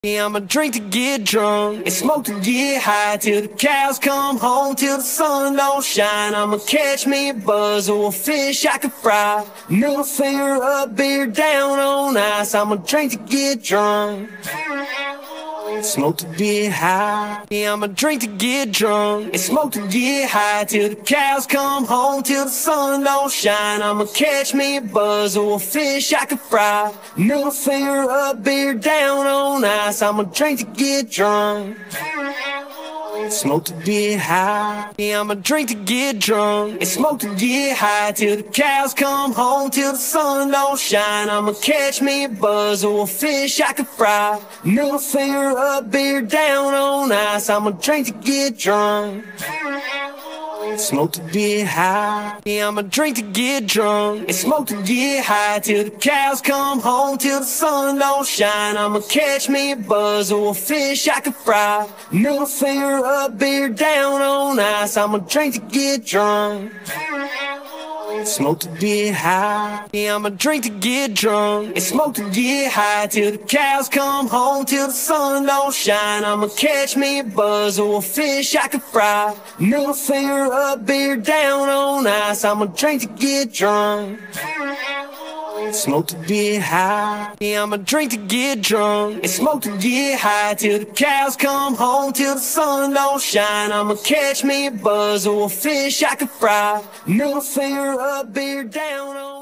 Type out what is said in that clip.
Yeah, I'ma drink to get drunk and smoke to get high till the cows come home, till the sun don't shine. I'ma catch me a buzz or a fish I can fry. Middle finger up, beer down on ice. I'ma drink to get drunk, smoke to get high. Yeah, I'ma drink to get drunk and smoke to get high till the cows come home, till the sun don't shine. I'ma catch me a buzz or a fish I can fry. Middle finger up, beer down on ice. I'ma drink to get drunk, smoke to get high. Yeah, I'ma drink to get drunk and smoke to get high till the cows come home, till the sun don't shine. I'ma catch me a buzz or a fish I can fry. Middle finger up, beer down on ice. I'ma drink to get drunk, smoke to get high. Yeah, I'ma drink to get drunk and smoke to get high till the cows come home, till the sun don't shine. I'ma catch me a buzz or a fish I can fry. Middle finger up, beer down on ice. I'ma drink to get drunk, smoke to get high. Yeah, I'ma drink to get drunk and smoke to get high till the cows come home, till the sun don't shine. I'ma catch me a buzz or a fish I can fry. Middle finger up, beer down on ice. I'ma drink to get drunk, smoke to get high. Yeah, I'ma drink to get drunk and smoke to get high till the cows come home, till the sun don't shine. I'ma catch me a buzz or a fish I can fry. Middle finger up, beer down on